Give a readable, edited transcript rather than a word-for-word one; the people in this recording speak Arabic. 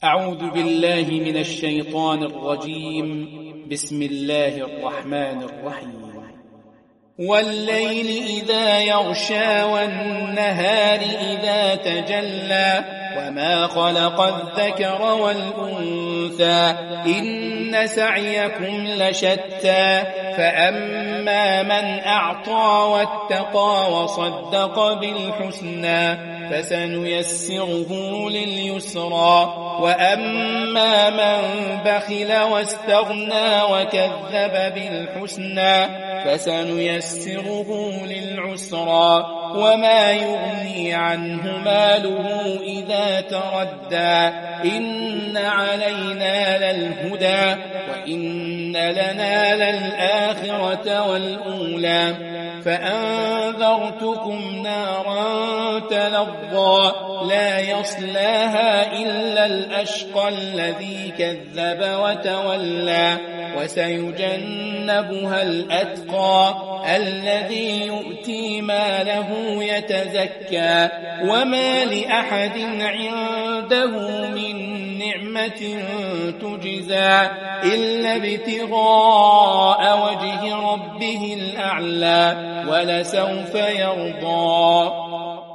أعوذ بالله من الشيطان الرجيم. بسم الله الرحمن الرحيم. والليل إذا يغشى والنهار إذا تجلى وما خلق الذكر والأنثى إن سعيكم لشتى فأما من أعطى واتقى وصدق بالحسنى فسنيسره لليسرى وأما من بخل واستغنى وكذب بالحسنى فسنيسره للعسرى وما يغني عنه ماله إذا تردى إن علينا للهدى وإن لنا للآخرة والأولى فأنذرتكم نارا تلظى لا يصلاها إلا الأشقى الذي كذب وتولى وسيجنبها الأتقى الذي يؤتي ماله يتزكى وما لأحد عنده من نعمة تجزى إلا ابتغاء وجه ربه الأعلى ولسوف يرضى.